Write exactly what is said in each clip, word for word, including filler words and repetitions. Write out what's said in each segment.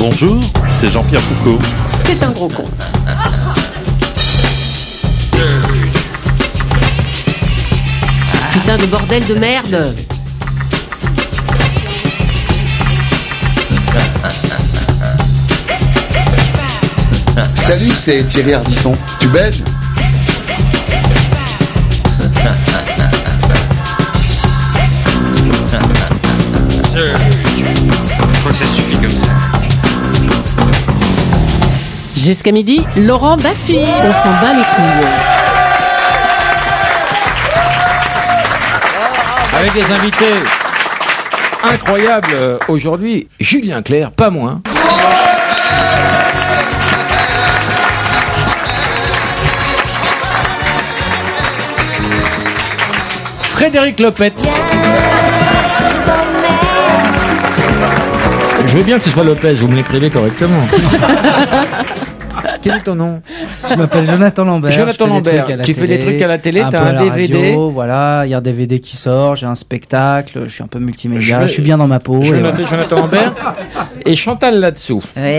Bonjour, c'est Jean-Pierre Foucault. C'est un gros con. Putain de bordel de merde. Salut, c'est Thierry Ardisson. Tu baises ? Je crois que ça suffit comme ça. Jusqu'à midi, Laurent Baffy. On s'en bat les couilles. Avec des invités incroyables euh, aujourd'hui, Julien Clerc, pas moins. Frédéric Lopette. Je veux bien que ce soit Lopez, vous me l'écrivez correctement. Quel est ton nom ? Je m'appelle Jonathan Lambert. Jonathan Lambert, tu fais des trucs à la télé, t'as un D V D. Radio, voilà, il y a un D V D qui sort, j'ai un spectacle, je suis un peu multimédia, je, je suis bien dans ma peau. Je vais et noter voilà. Jonathan Lambert et Chantal là-dessous. Ouais.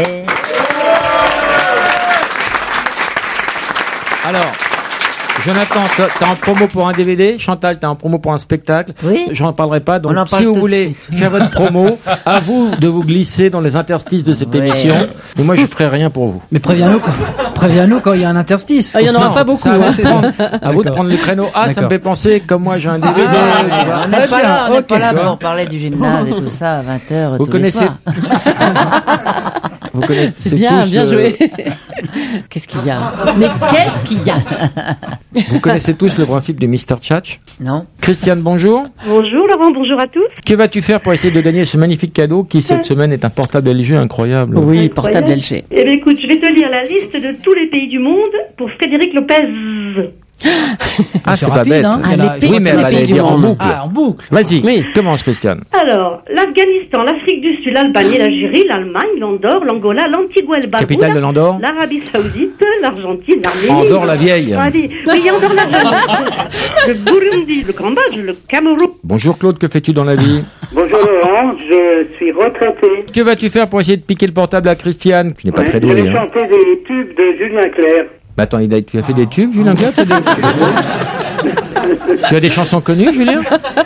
Alors, Jonathan, t'as, t'as en promo pour un D V D, Chantal, t'as en promo pour un spectacle. Oui. J'en parlerai pas, donc On en parle si vous tout de voulez suite. faire votre promo, à vous de vous glisser dans les interstices de cette Ouais. émission. Mais moi, je ferai rien pour vous. Mais préviens-nous quand, préviens-nous quand il y a un interstice. Ah, il y en aura Non, pas beaucoup. ça, à vous hein. de prendre- à vous de D'accord. prendre le créneau. Ah, ça me D'accord. fait penser, comme moi, j'ai un D V D. tu vois. On n'est pas là, on n'est ok. pas là pour parler du gymnase et tout ça à vingt heures Vous tous connaissez- les soirs. Vous connaissez C'est bien, tous bien le- joué. Qu'est-ce qu'il y a ? Mais qu'est-ce qu'il y a ? Vous connaissez tous le principe du mister Tchatch. Non. Christiane, bonjour. Bonjour Laurent, bonjour à tous. Que vas-tu faire pour essayer de gagner ce magnifique cadeau qui, cette semaine, est un portable L G incroyable? Oui, portable L G. Eh bien écoute, je vais te lire la liste de tous les pays du monde pour Frédéric Lopez. Ah, c'est pas rapide, bête. hein. Ah, Il y en les a- pays- Oui, mais tous elle les va pays les du dire en monde. boucle. Ah, en boucle. Vas-y, Oui. commence, Christiane. Alors, l'Afghanistan, l'Afrique du Sud, l'Albanie, l'Algérie, l'Allemagne, l'Andorre, l'Angola, l'Antigua, le Barbuda, Capitale de l'Andorre? l'Arabie Saoudite, l'Argentine, l'Arménie. Andorre la vieille. Ah, oui, oui, Andorre la vieille. Le Burundi, le Cambodge, le Cameroun. Bonjour Claude, que fais-tu dans la vie? Bonjour Laurent, je suis retraité. Que vas-tu faire pour essayer de piquer le portable à Christiane, qui n'est pas Ouais, très je douée, vais hein? chanter des tubes de Julien Clerc. Bah attends, il a- tu as fait des tubes, Julien Clerc? T'as des- Tu as des chansons connues, Julien?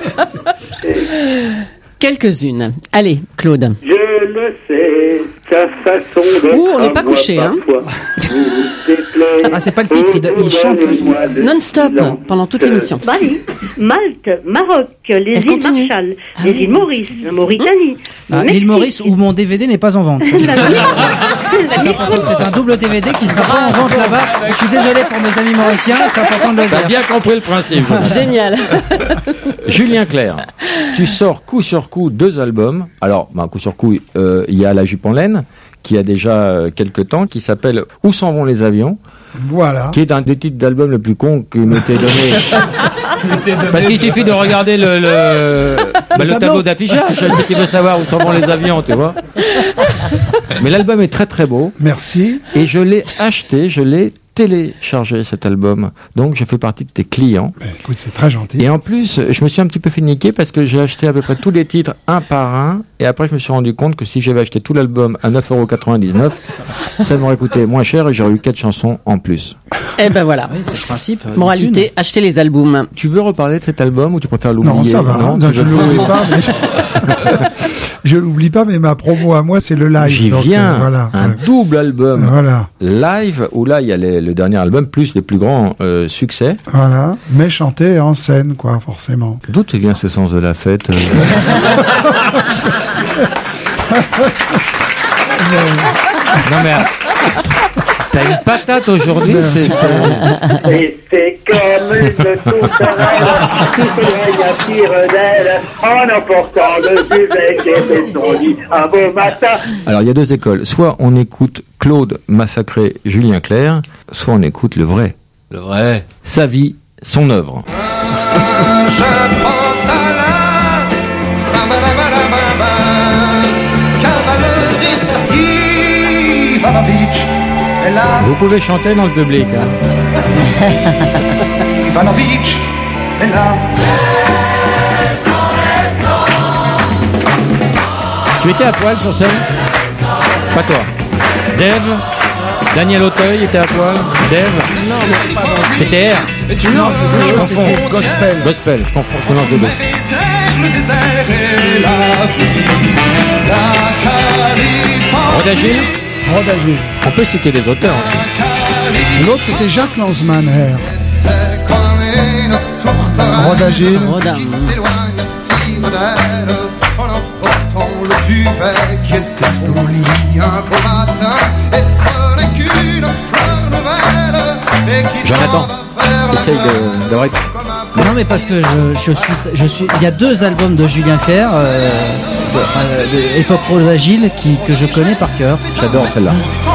Quelques-unes. Allez, Claude. Je le sais, sa façon de... Ouh, on n'est pas couché, hein. Ah, c'est pas le titre, il, il chante le Non-stop, pendant toute l'émission. Bali, Malte, Maroc, les Elle îles continue. Marshall, Ah les oui. îles Maurice, la Mauritanie. Ah, le l'île Mexique, Maurice où mon D V D n'est pas en vente. la Namibie, C'est important, c'est un double D V D qui sera pas en vente là-bas. Je suis désolé pour mes amis mauriciens, c'est important de le T'as dire. bien compris le principe. Génial. Julien Clerc, tu sors coup sur coup deux albums. Alors, bah, coup sur coup, euh, il y a La Jupe en laine, qui a déjà euh, quelques temps, qui s'appelle Où s'en vont les avions, Voilà. qui est un des titres d'album le plus con qui m'était donné. Parce qu'il suffit de regarder le, le, bah, le tableau. tableau d'affichage, c'est qui veut savoir où s'en vont les avions, tu vois. Mais l'album est très très beau. Merci. Et je l'ai acheté, je l'ai téléchargé cet album. Donc je fais partie de tes clients. Ben, écoute, c'est très gentil. Et en plus, je me suis un petit peu fait niquer parce que j'ai acheté à peu près tous les titres un par un. Et après, je me suis rendu compte que si j'avais acheté tout l'album à neuf euros quatre-vingt-dix-neuf, ça m'aurait coûté moins cher et j'aurais eu quatre chansons en plus. Eh ben voilà. Oui, c'est le principe. euh, Moralité, achetez les albums. Tu veux reparler de cet album ou tu préfères l'oublier? Non, ça va. Non, Non, tu je veux ne pas l'oublie pas. Mais je... je l'oublie pas, mais ma promo à moi, c'est le live. J'y Donc, viens. euh, voilà. Un Ouais. double album Voilà. live où là, il y a les- le dernier album plus les plus grands euh, succès. Voilà. Mais chanter en scène, quoi, forcément. D'où te vient ce sens de la fête euh Non mais t'as une patate aujourd'hui, c'est Et c'est comme une tourterelle qui s'éloigne à tire d'aile en emportant le duvet qui était son lit un beau matin. Alors il y a deux écoles. Soit on écoute Claude massacrer Julien Clerc, soit on écoute le vrai. Le vrai. Sa vie, son œuvre. Je pense à la cavalerie Ivanovic est là. Vous pouvez chanter dans le public. Hein. Ivanovic est là. Tu étais à poil sur scène? Pas toi. Dave. Daniel Auteuil était à poil. Dave. Non, mais pas bon. C'était R. Non, c'était Je je confonds. c'était gospel. Gospel, je confonds, je mélange les deux. Le désert et la vie, la Californie. Rodagile. Rodagile. On peut citer les auteurs aussi. L'autre, c'était Jacques Lanzmann, R. C'est comme une tourterelle Rodagile. Roda. qui s'éloigne, tire d'elle en emportant le duvet qui était ton lit un beau matin. Et ce n'est qu'une fleur nouvelle et qui Jonathan, s'en va vers la essaye de, de ré- Non, mais parce que je, je suis, je suis. Il y a deux albums de Julien Clerc, euh, de, enfin, de Époque Rodagile, qui que je connais par cœur. J'adore celle-là.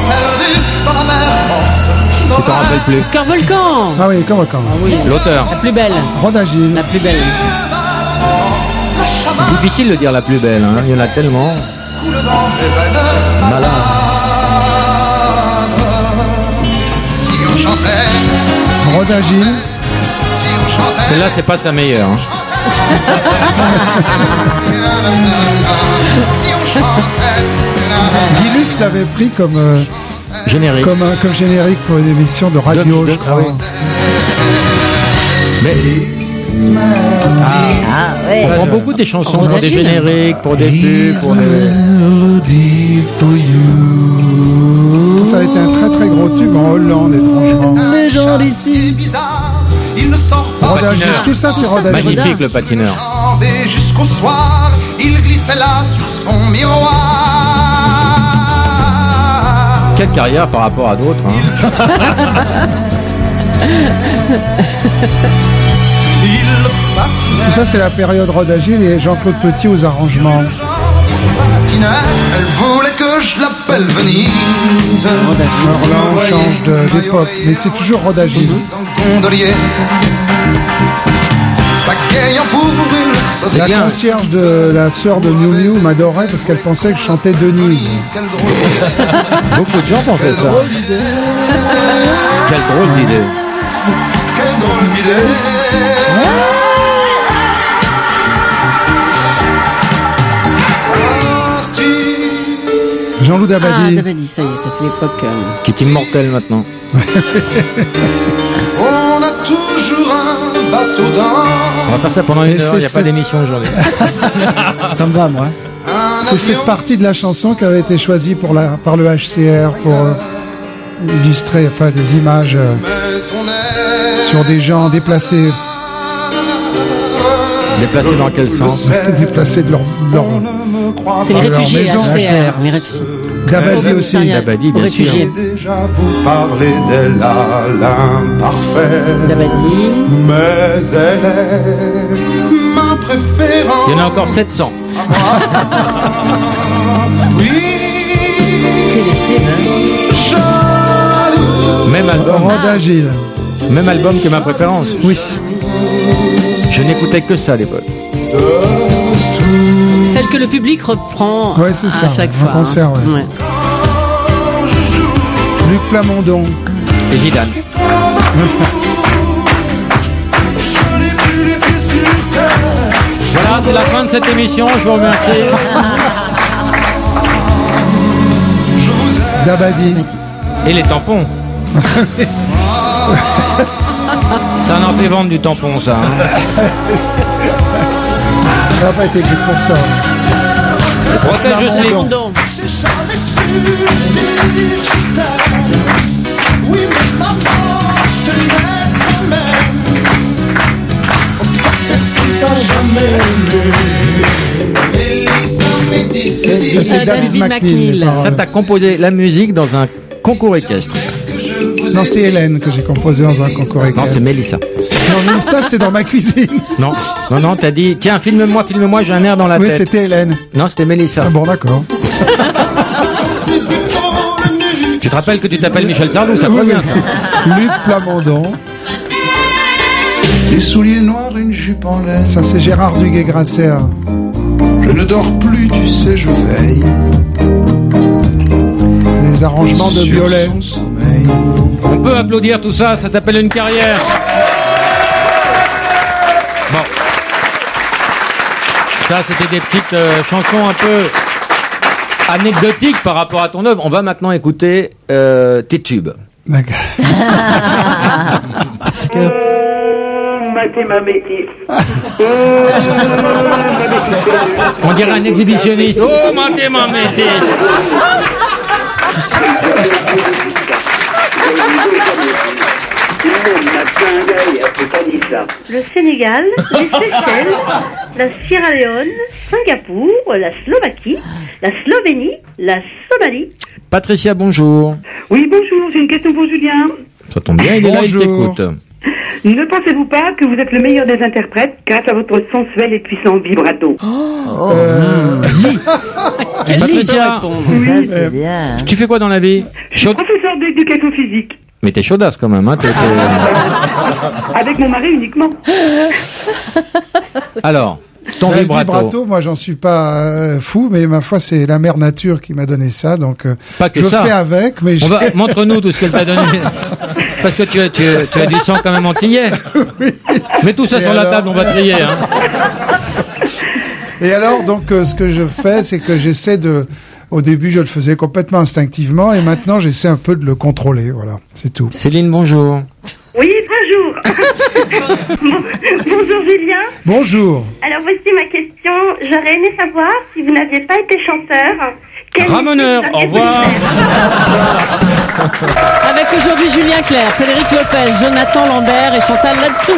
Tu t'en rappelles plus. Cœur Volcan. Ah oui, comme quand. Ah oui. L'auteur. La plus belle. Rodagile. La plus belle. Difficile de dire la plus belle, hein. Il y en a tellement. Malade. Si on chantait, Rodagile. si on chantait, Celle-là, c'est pas sa meilleure. hein. si on chantait, Guy Lux l'avait pris comme, euh, Générique. comme, un- comme générique pour une émission de radio, De- je de- crois. ah oui. Mais Ah ouais. on prend beaucoup des chansons pour des Rodagile. génériques, pour des pubs, pour des... Ça a été un très très gros tube en Hollande, étrangement. Les gens d'ici. bizarre, il ne sort pas. Rodagile, patineur. tout ça c'est Tout ça, c'est Rodagile. Magnifique le patineur. Et jusqu'au soir, il glissait là sur son miroir. Quelle carrière par rapport à d'autres. hein. Il patinait, Tout ça c'est la période Rodagile et Jean-Claude Petit aux arrangements. patinait, elle voulait que je l'appelle Venise. Alors là on change de- d'époque, mais c'est toujours Rodagile. En gondolier, s'accueillant pour une La société. concierge de la sœur de Miu Miu m'adorait parce qu'elle pensait que je chantais Denise. Quelle drôle, Beaucoup de gens pensaient ça. Quelle drôle d'idée. quelle drôle d'idée. Jean-Loup Ah, Dabadi. Dabadi, ça y est, ça c'est l'époque. euh, Qui est immortel maintenant. On a toujours un bateau On dans va faire ça pendant une Et heure, c'est il n'y a pas cette- d'émission aujourd'hui. Ça me va, moi. un C'est cette avion. partie de la chanson qui avait été choisie pour la, par le H C R pour euh, illustrer enfin, des images euh, Mais on est sur des gens déplacés, Déplacé dans quel sens? déplacés de leur, de leur- C'est les Dans leur réfugiés, maison. H C R. Les réfugiés. Dabadi Au aussi. commissariat, Dabadi, aux bien sûr. réfugiés. déjà vous parler d'elle à l'imparfait. Dabadi. Mais elle est ma préférence. Il y en a encore sept cents. Oui, Que des tubes, hein. jaloux. Même album. Rodagile. Même album que ma préférence. Oui. Je n'écoutais que ça à l'époque. Celle que le public reprend Ouais, c'est ça, à chaque en fois. concert, hein. ouais. Luc Plamondon. Et Zidane. Voilà, c'est la fin de cette émission. Je vous remercie. Dabadi. Et les tampons. Ça en fait vendre du tampon, ça. hein. Ça n'a pas été écrit pour ça. Protège le slip. Plamondon. Ça, c'est Euh, David David McNeil. McNeil. les paroles. Ça, t'as composé la musique dans un concours équestre. Non, c'est Hélène que j'ai composé dans un concours Non, équestre. c'est Mélissa. Non, mais ça, c'est dans ma cuisine. Non, non, non, t'as dit, tiens, filme-moi, filme-moi, j'ai un air dans la Oui, tête. c'était Hélène. Non, c'était Mélissa. Ah bon, d'accord. Tu te rappelles que tu t'appelles Michel Sardou, ça va bien, ça. Luc Plamondon. Des souliers noirs, une jupe en laine. Ça, c'est Gérard Duguay-Grasser. Je ne dors plus, tu sais, je veille. Les arrangements de sur violet. son sommeil. On peut applaudir tout ça, ça s'appelle une carrière. Bon. Ça, c'était des petites euh, chansons un peu anecdotique par rapport à ton œuvre. On va maintenant écouter euh, tes tubes. D'accord. Maté ma métisse. On dirait un exhibitionniste. Oh, maté ma métisse. Le Sénégal, les Seychelles, la Sierra Leone, Singapour, la Slovaquie, la Slovénie, la Somalie. Patricia, bonjour. Oui, bonjour, j'ai une question pour Julien. Ça tombe bien, il est là, il t'écoute. Ne pensez-vous pas que vous êtes le meilleur des interprètes grâce à votre sensuel et puissant vibrato? Oh, Euh, Patricia, ça c'est bien. tu fais quoi dans la vie? Je suis Chaude. professeur d'éducation physique. Mais t'es chaudasse quand même, hein. t'es- t'es- Avec mon mari uniquement. Alors, ton le vibrato. vibrato, moi j'en suis pas euh, fou, mais ma foi c'est la mère nature qui m'a donné ça, donc euh, Pas que je ça. fais avec. Mais On j'ai- va, montre-nous tout ce qu'elle t'a donné. Parce que tu as, tu, as, tu as du sang quand même antillais. Mets tout ça Et sur la alors table, on va trier. Hein. Et alors, donc, euh, ce que je fais, c'est que j'essaie de... Au début, je le faisais complètement instinctivement, et maintenant, j'essaie un peu de le contrôler, voilà, c'est tout. Céline, bonjour. Oui, bonjour. Bon- bonjour Julien. Bonjour. Alors voici ma question. J'aurais aimé savoir si vous n'aviez pas été chanteur. quel Ramoneur, métier au seriez-vous revoir. faire Avec aujourd'hui Julien Clerc, Frédéric Lopez, Jonathan Lambert et Chantal Latsou.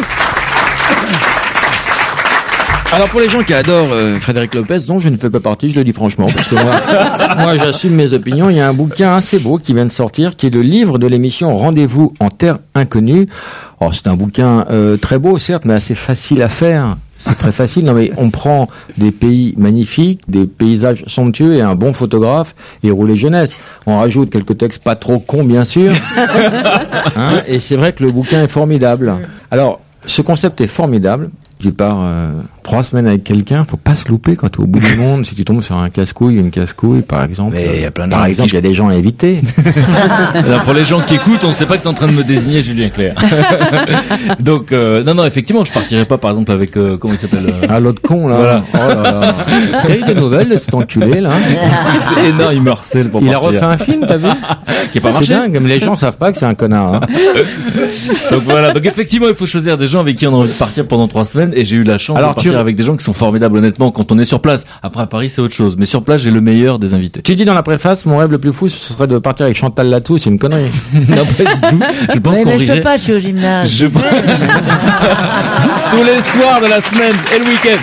Alors pour les gens qui adorent euh, Frédéric Lopez, dont je ne fais pas partie, je le dis franchement, parce que moi, moi j'assume mes opinions. Il y a un bouquin assez beau qui vient de sortir, qui est le livre de l'émission Rendez-vous en Terre Inconnue. Oh, c'est un bouquin euh, très beau, certes, mais assez facile à faire. C'est très facile. Non mais on prend des pays magnifiques, des paysages somptueux et un bon photographe et rouler jeunesse. On rajoute quelques textes pas trop cons, bien sûr. Hein, et c'est vrai que le bouquin est formidable. Alors, ce concept est formidable. Tu pars euh, trois semaines avec quelqu'un, faut pas se louper quand tu es au bout du monde. Si tu tombes sur un casse-couille, une casse-couille, par exemple. Mais il y a plein de gens Par avec exemple, qui il y a des gens à éviter. Alors pour les gens qui écoutent, on sait pas que t'es en train de me désigner Julien Clerc. Donc euh, non non effectivement, je partirai pas par exemple avec euh, comment il s'appelle euh... Ah l'autre con là. Voilà. Oh là là. T'as eu des nouvelles de cet enculé là? C'est énorme, il me harcèle pour Il a partir. refait un film, t'as vu? Qui est pas C'est marché. dingue, mais les gens savent pas que c'est un connard. Hein. Donc voilà, donc effectivement, il faut choisir des gens avec qui on a envie de partir pendant trois semaines, et j'ai eu la chance Alors, de partir tu- avec des gens qui sont formidables, honnêtement, quand on est sur place. Après, à Paris, c'est autre chose. Mais sur place, j'ai le meilleur des invités. Tu dis dans la préface, mon rêve le plus fou, ce serait de partir avec Chantal Latsou, c'est une connerie. Non, pas du tout. Je pense Oui, qu'on mais je rirait peux pas, je suis au gymnase. Je- tu sais. tous les soirs de la semaine et le week-end.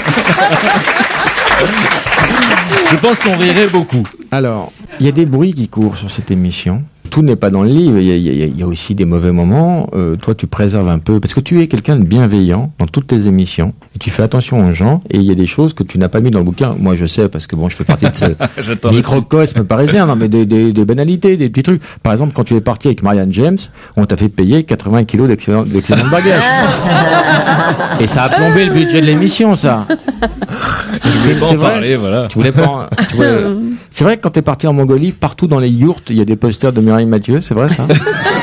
Je pense qu'on rirait beaucoup. Alors, il y a des bruits qui courent sur cette émission. Tout n'est pas dans le livre, il y a, il y a- il y a aussi des mauvais moments. Euh, toi, tu préserves un peu, parce que tu es quelqu'un de bienveillant dans toutes tes émissions, et tu fais attention aux gens, et il y a des choses que tu n'as pas mis dans le bouquin. Moi, je sais, parce que bon, je fais partie de ce J'attends microcosme parisien, non, mais des, des, des banalités, des petits trucs. Par exemple, quand tu es parti avec Marianne James, on t'a fait payer quatre-vingts kilos d'excédent d'excédent de bagages. Et ça a plombé le budget de l'émission, ça. Je voulais pas en c'est vrai. parler, voilà. Tu voulais pas en- tu voulais- C'est vrai que quand t'es parti en Mongolie, partout dans les yourtes, il y a des posters de Mireille Mathieu, c'est vrai ça?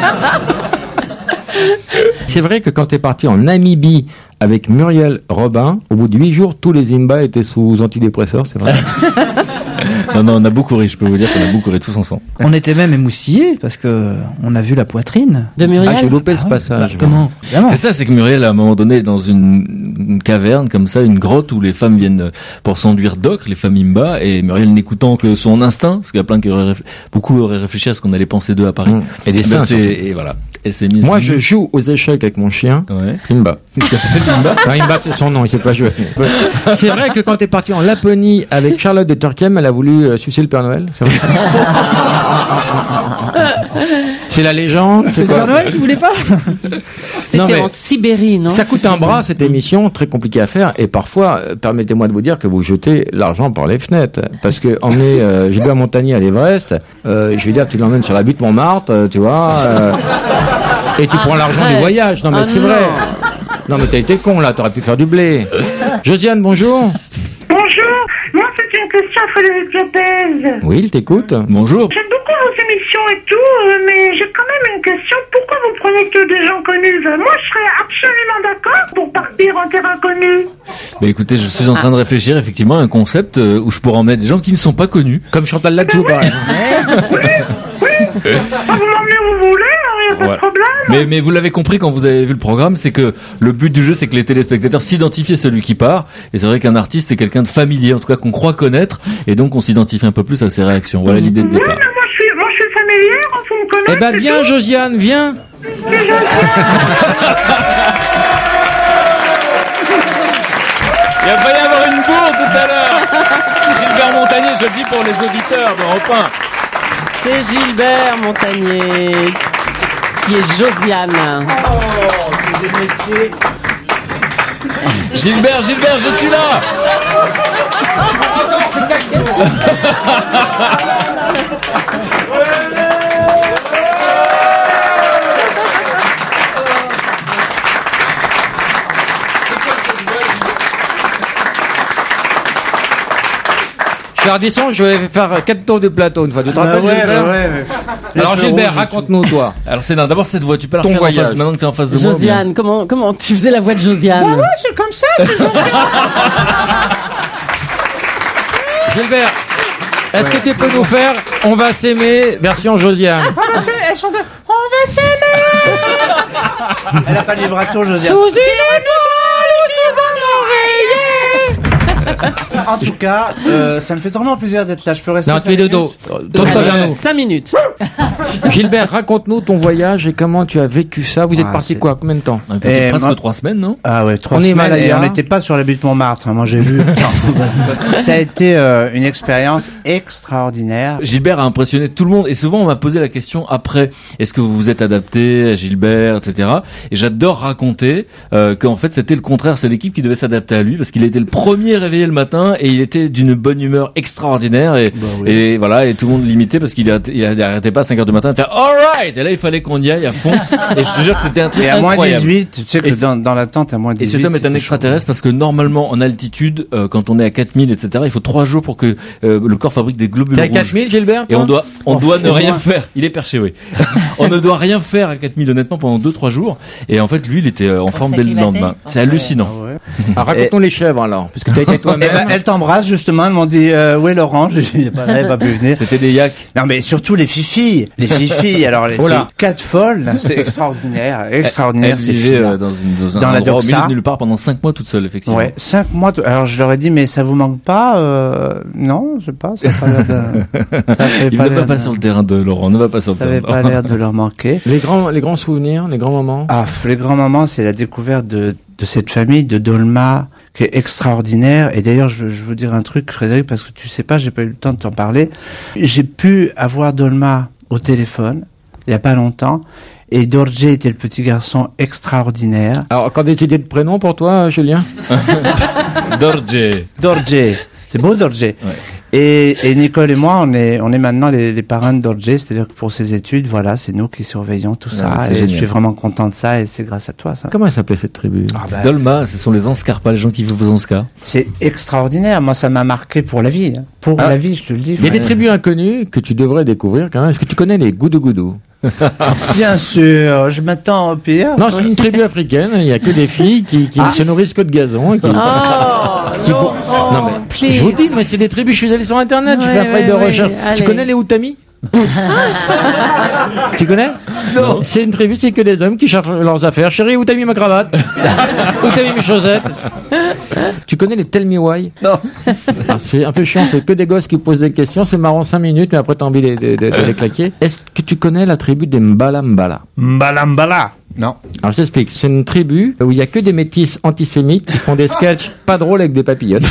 C'est vrai que quand t'es parti en Namibie avec Muriel Robin, au bout de huit jours, tous les Zimba étaient sous antidépresseurs, c'est vrai? Non, non, on a beaucoup ri, je peux vous dire qu'on a beaucoup ri tous ensemble. On était même émoustillés parce que on a vu la poitrine. De Muriel. Ah, j'ai loupé ce Ah ouais, passage. bah, comment Évidemment. C'est ça, c'est que Muriel, à un moment donné, est dans une, une caverne, comme ça, une grotte où les femmes viennent pour s'enduire d'ocre, les femmes imba, et Muriel n'écoutant que son instinct, parce qu'il y a plein qui auraient, réfl- beaucoup auraient réfléchi à ce qu'on allait penser d'eux à Paris. Mmh. Et des Ben, seins, c'est- surtout. et voilà. Elle s'est mise. Moi, je joue aux échecs avec mon chien, Ouais. Imba. Il s'appelle Imba. Non, Imba, c'est son nom, il sait pas jouer. C'est vrai que quand t'es parti en Laponie avec Charlotte de Turckheim, elle a voulu euh, sucer le Père Noël. C'est vrai. C'est la légende. C'est le quoi Père Noël qui voulait pas. Non, C'était mais- en Sibérie, non? Ça coûte un bras cette émission, très compliqué à faire, et parfois, euh, permettez-moi de vous dire que vous jetez l'argent par les fenêtres, parce que emmener euh, Gilbert Montagnier à l'Everest, euh, je veux dire, tu l'emmènes sur la butte Montmartre, euh, tu vois, euh, et tu prends l'argent du Arrête. voyage. Non mais Ah c'est non. vrai. Non mais t'as été con là, t'aurais pu faire du blé. Josiane, bonjour. Bonjour, moi c'est une question à Frédéric Lopez. Oui, il t'écoute. Bonjour. J'aime beaucoup vos émissions et tout, euh, mais j'ai quand même une question. Pourquoi vous prenez que des gens connus? Euh, Moi, je serais absolument d'accord pour partir partir en terre inconnue? Bah écoutez, je suis en train de réfléchir effectivement à un concept euh, où je pourrais emmener des gens qui ne sont pas connus. Comme Chantal Latsou, par exemple. Ah, vous m'emmenez où vous voulez, il n'y a pas Voilà. de problème. Mais, mais vous l'avez compris quand vous avez vu le programme, c'est que le but du jeu, c'est que les téléspectateurs s'identifient à celui qui part. Et c'est vrai qu'un artiste est quelqu'un de familier, en tout cas qu'on croit connaître. Et donc on s'identifie un peu plus à ses réactions. Voilà l'idée de Oui, départ. mais moi je suis, moi, je suis familière, on faut me connaître. Eh ben, c'est viens, tout. Josiane, viens. C'est gentil. Il va falloir y avoir une bourre tout à l'heure. Gilbert Montagnier, je le dis pour les auditeurs d'Europe un. C'est Gilbert Montagnier qui est Josiane. Gilbert, Gilbert, je suis là. Cher Ardisson, je vais faire quatre tours du plateau une fois. Tu te rappelles, ouais, Gilbert bah ouais, mais- Alors Les feux Gilbert, rouges et raconte-nous toi. Alors c'est d'abord cette voix, tu peux la Ton refaire en voyage. face, maintenant que tu es en face de moi. Josiane, comment, comment tu faisais la voix de Josiane? Ouais, ouais, c'est comme ça, c'est Josiane. Gilbert, est-ce que tu peux nous faire On va s'aimer version Josiane? On va s'aimer, elle chante, on va s'aimer. Elle a pas de vibrato, Josiane. Sous une étoile ou sous un oreiller. En tout cas, euh, ça me fait vraiment plaisir d'être là. Je peux rester Non, cinq tu es de minutes dos. Tourne pas vers nous. Cinq minutes. Gilbert, raconte-nous ton voyage et comment tu as vécu ça. Vous êtes Ah, parti c'est- quoi? Combien de temps? On est parti Et presque moi- trois semaines, non? Ah ouais, trois On est semaines et Himalaya. on n'était pas sur la butte Montmartre. hein. Moi, j'ai vu. Non. Ça a été euh, une expérience extraordinaire. Gilbert a impressionné tout le monde et souvent on m'a posé la question après, est-ce que vous vous êtes adapté à Gilbert, et cetera. Et j'adore raconter euh, qu'en fait c'était le contraire, c'est l'équipe qui devait s'adapter à lui parce qu'il était le premier réveillé le matin et il était d'une bonne humeur extraordinaire et, Bah oui. et voilà, et tout le monde l'imitait parce qu'il arrêtait- il arrêtait pas à cinq heures du matin de faire alright, et là il fallait qu'on y aille à fond et je te jure que c'était un truc Et à moins incroyable. dix-huit, tu sais Et que c'est- dans, dans la tente, à moins Et dix-huit. cet homme est un c'était extraterrestre parce que normalement en altitude, euh, quand on est à quatre mille, et cetera, il faut trois jours pour que euh, le corps fabrique des globules T'es à rouges. quatre mille, Gilbert? Et toi on doit, on Oh, doit ne c'est rien loin. faire. Il est perché, oui. On ne doit rien faire à quatre mille honnêtement pendant deux trois jours. Et en fait, lui, il était euh, en forme dès le s'acclimater. lendemain. C'est hallucinant. chaud. Ah ouais. Ah, raconte-nous les chèvres alors, puisque tu as été Eh toi-même. ben, elle t'embrasse justement. Ils m'ont dit euh, où est Laurent? J'ai dit bah, elle va plus venir. C'était des yaks. Non mais surtout les fifilles, les fifilles. Alors les Oh là. c'est quatre folles, là, c'est extraordinaire, extraordinaire. Elle C'est vivait filles, euh, là. dans, une, dans un Dans la endroit au milieu doxa. de nulle part pendant cinq mois toute seule, effectivement. Ouais, cinq mois. t- Alors je leur ai dit mais ça vous manque pas euh... Non, je sais pas. Ça a pas l'air de. Ça fait Il pas ne l'air va pas de- sur le terrain de Laurent. Ne va pas sur le Ça terrain avait de pas Laurent. l'air de leur manquer. Les grands, les grands souvenirs, les grands moments. Ah, f- les grands moments, c'est la découverte de, de cette famille de Dolma qui est extraordinaire. Et d'ailleurs, je, je veux dire un truc, Frédéric, parce que tu sais pas, j'ai pas eu le temps de t'en parler. J'ai pu avoir Dolma au téléphone il y a pas longtemps. Et Dorje était le petit garçon extraordinaire. Alors, encore des idées de prénoms pour toi, Julien? Dorje. Dorje, c'est beau Dorje. Et, et Nicole et moi, on est, on est maintenant les, les parrains de Dorje, c'est-à-dire que pour ses études, voilà, c'est nous qui surveillons tout ça. Ouais, c'est et je génial. suis vraiment content de ça, et c'est grâce à toi, ça. Comment elle s'appelait cette tribu? Ah, bah, C'est Dolma, ce sont les Anscarpas, les gens qui vivent aux Anscars. c'est extraordinaire. Moi, ça m'a marqué pour la vie. hein. Pour Ah. la vie, je te le dis. Il y a des frère. tribus inconnues que tu devrais découvrir quand même. Est-ce que tu connais les Goudou Goudou? Bien sûr, je m'attends au pire. Non, c'est une tribu africaine. Il y a que des filles qui, qui ne se nourrissent que de gazon. Et qui... Oh, qui- Laurent, non mais please. je vous dis, mais c'est des tribus. Je suis allé sur internet. je Ouais, fais un travail ouais, de ouais, recherche. allez. Tu connais les Outami? Tu connais? Non. C'est une tribu, c'est que des hommes qui cherchent leurs affaires. Chérie, où t'as mis ma cravate? Où t'as mis mes chaussettes? Tu connais les Tell Me Why? Non. Ah, c'est un peu chiant, c'est que des gosses qui posent des questions. C'est marrant cinq minutes, mais après t'as envie de, de, de- de les claquer. Est-ce que tu connais la tribu des Mbala Mbala? Mbalambala. Non. Alors je t'explique, c'est une tribu où il y a que des métis antisémites qui font des sketchs pas drôles avec des papillotes.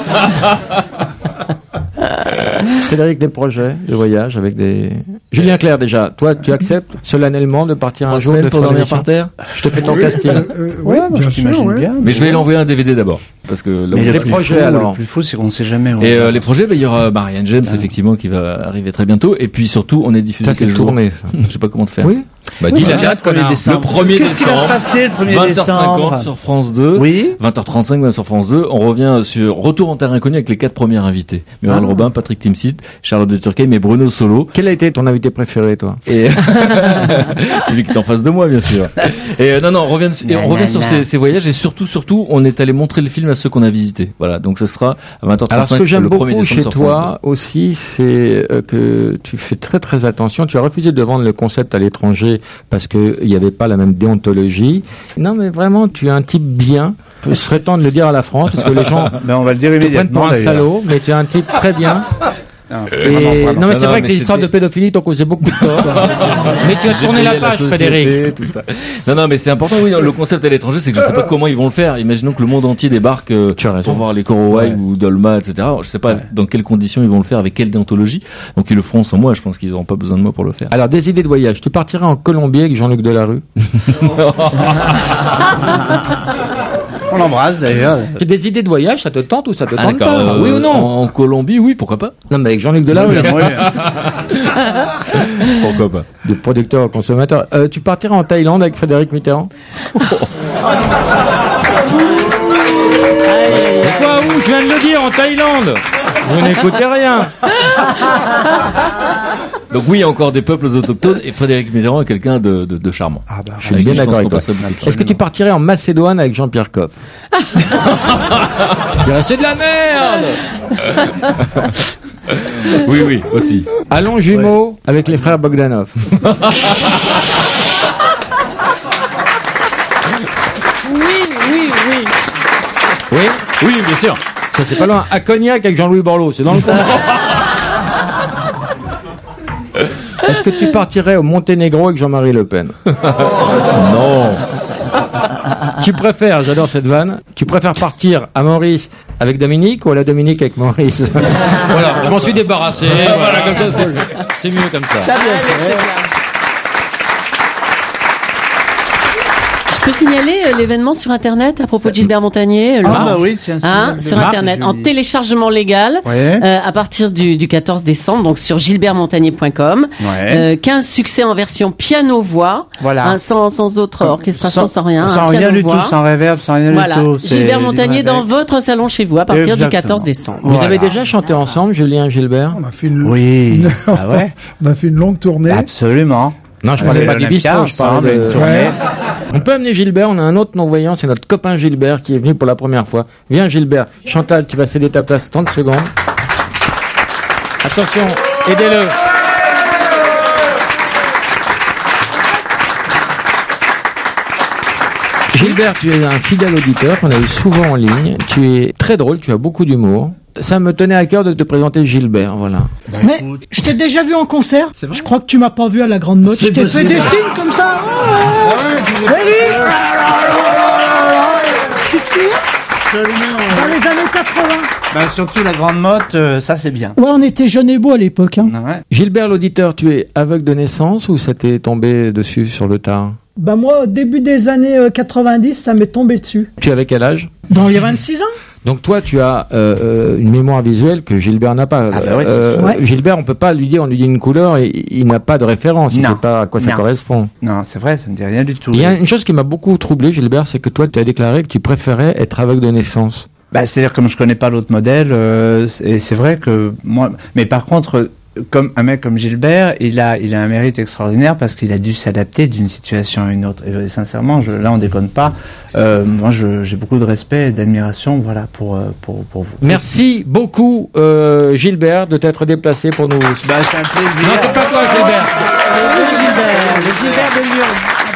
Frédéric, des projets de voyage avec des... Julien Clerc déjà, toi tu acceptes solennellement de partir un Trois jour semaines de pour faire dormir l'émission par terre. Je te fais ton Oui, casting. euh, euh, Ouais, ouais, moi, bien je sûr, t'imagine ouais. bien. Mais je vais lui envoyer un D V D d'abord. Parce que là, Mais où- le les plus, projets, fou, alors. le plus fou, c'est qu'on sait jamais où. Et on euh, va. les projets, bah, il y aura Marianne James, effectivement, qui va arriver très bientôt. Et puis surtout, on est diffusé Ça c'est quel jour tourné. Ça. Je sais pas comment te faire. Oui. Bah, dis la date, connard. Le premier Qu'est-ce qui va se décembre, passer le premier vingt heures décembre cinquante sur France deux. Oui. vingt heures trente-cinq sur France deux. On revient sur Retour en terre inconnue avec les quatre premiers invités. Muriel Ah. Robin, Patrick Timsit, Charlotte de Turckheim et Bruno Solo. Quel a été ton invité préféré, toi? Et celui qui est en face de moi, bien sûr. Et euh, non, non, on revient, et on revient sur ces, ces voyages et surtout, surtout, on est allé montrer le film à ceux qu'on a visités. Voilà, donc ce sera à vingt heures trente-cinq. Alors, ce que j'aime le premier beaucoup décembre chez sur toi France deux. aussi, c'est euh, que tu fais très très attention. Tu as refusé de vendre le concept à l'étranger parce qu'il n'y avait pas la même déontologie. Non, mais vraiment, tu es un type bien. Ce serait temps de le dire à la France parce que les gens Ben, on va le dire te prennent immédiatement. pour un d'ailleurs. salaud, mais tu es un type très bien. Non, Et vraiment, vraiment. non, mais Non, c'est non, vrai mais que les histoires de c'était- pédophilie t'ont causé beaucoup de tort. Mais tu as tourné la J'ai payé page, société, Frédéric. tout ça. Non, non, mais c'est important, oui, non, le concept à l'étranger, c'est que je sais pas comment ils vont le faire. Imaginons que le monde entier débarque euh, Tu as raison. pour voir les Korowai Ouais. ou Dolma, et cetera. Je sais pas dans quelles conditions ils vont le faire, avec quelle déontologie. Donc ils le feront sans moi, je pense qu'ils n'auront pas besoin de moi pour le faire. Alors, des idées de voyage. Tu partirais en Colombie avec Jean-Luc Delarue. On l'embrasse d'ailleurs. C'est des idées de voyage, ça te tente ou ça te Ah, tente d'accord, pas? euh, Oui ou non? En, en Colombie, oui, pourquoi pas? Non, mais avec Jean-Luc Delarue, là, Pourquoi pas? de producteur au consommateur. Euh, tu partirais en Thaïlande avec Frédéric Mitterrand? Quoi où? Je viens de le dire, en Thaïlande. Vous n'écoutez rien. Donc oui, il y a encore des peuples autochtones et Frédéric Mitterrand est quelqu'un de, de, de charmant. Ah bah, Je suis bien Je d'accord pense avec qu'on toi. passerait bien. Est-ce que tu partirais en Macédoine avec Jean-Pierre Coff? Je dirais, c'est de la merde. Oui, oui, aussi. Allons jumeaux avec les frères Bogdanov. Oui, oui, oui. Oui, Oui, bien sûr. ça c'est pas loin. À Cognac avec Jean-Louis Borloo, c'est dans le coin. Est-ce que tu partirais au Monténégro avec Jean-Marie Le Pen? Non. Tu préfères, j'adore cette vanne, tu préfères partir à Maurice avec Dominique ou à la Dominique avec Maurice? Voilà, je m'en suis débarrassé. Voilà, comme ça, c'est, c'est mieux comme ça. Je peux signaler euh, l'événement sur Internet à propos de Gilbert Montagnier. euh, Ah Laurent. bah oui, tiens. Hein, c'est- sur Marc, Internet, je- en téléchargement légal, Ouais. euh, à partir du, du quatorze décembre, donc sur gilbert montagnier point com. Ouais. Euh, quinze succès en version piano-voix, Voilà. hein, sans, sans autre orchestration, sans, rien. Sans hein, rien du piano-voix. tout, sans réverb, sans rien Voilà, du tout. C'est Gilbert Montagnier libre dans avec. votre salon chez vous à partir Exactement. du quatorze décembre. Vous Voilà. avez déjà chanté ensemble, Julien et Gilbert? On a fait une, Oui. une- Ah ouais. on a fait une longue tournée. Absolument. Non, je On parlais fait pas du l'Olympia bistrot, je parlais ensemble, de... une tournée. Ouais. On peut amener Gilbert, on a un autre non-voyant, c'est notre copain Gilbert qui est venu pour la première fois. Viens Gilbert. Chantal, tu vas céder ta place trente secondes. Attention, aidez-le. Gilbert, tu es un fidèle auditeur qu'on a eu souvent en ligne. Tu es très drôle, tu as beaucoup d'humour. Ça me tenait à cœur de te présenter Gilbert, voilà. Mais je t'ai déjà vu en concert. Je crois que tu m'as pas vu à la Grande Motte. Je t'ai fait des signes comme ça. Tu te souviens? Dans les années quatre-vingts. Bah, surtout la grande motte, euh, ça c'est bien. Ouais, on était jeunes et beaux à l'époque. Hein. Ouais. Gilbert l'auditeur, tu es aveugle de naissance ou ça t'est tombé dessus sur le tard? Bah moi, au début des années euh, quatre-vingt-dix, ça m'est tombé dessus. Tu avais quel âge? Dans les vingt-six ans. Donc toi, tu as euh, euh, une mémoire visuelle que Gilbert n'a pas. Ah bah ouais, Euh, c'est sûr. Ouais. Gilbert, on peut pas lui dire, on lui dit une couleur et il n'a pas de référence. Il Non. sait pas à quoi ça Non. correspond. Non, c'est vrai, ça me dit rien du tout. Il y a une chose qui m'a beaucoup troublé, Gilbert, c'est que toi, tu as déclaré que tu préférais être aveugle de naissance. Bah, c'est-à-dire comme je connais pas l'autre modèle, euh, et c'est vrai que moi, mais par contre, comme un mec comme Gilbert, il a, il a un mérite extraordinaire parce qu'il a dû s'adapter d'une situation à une autre. Et, euh, sincèrement, je, là, on déconne pas. Euh, moi, je, j'ai beaucoup de respect et d'admiration, voilà, pour, euh, pour, pour vous. Merci beaucoup, euh, Gilbert, de t'être déplacé pour nous. Bah, c'est un plaisir. Non, c'est pas toi, Gilbert. Oui, Gilbert, le Gilbert de Lyon.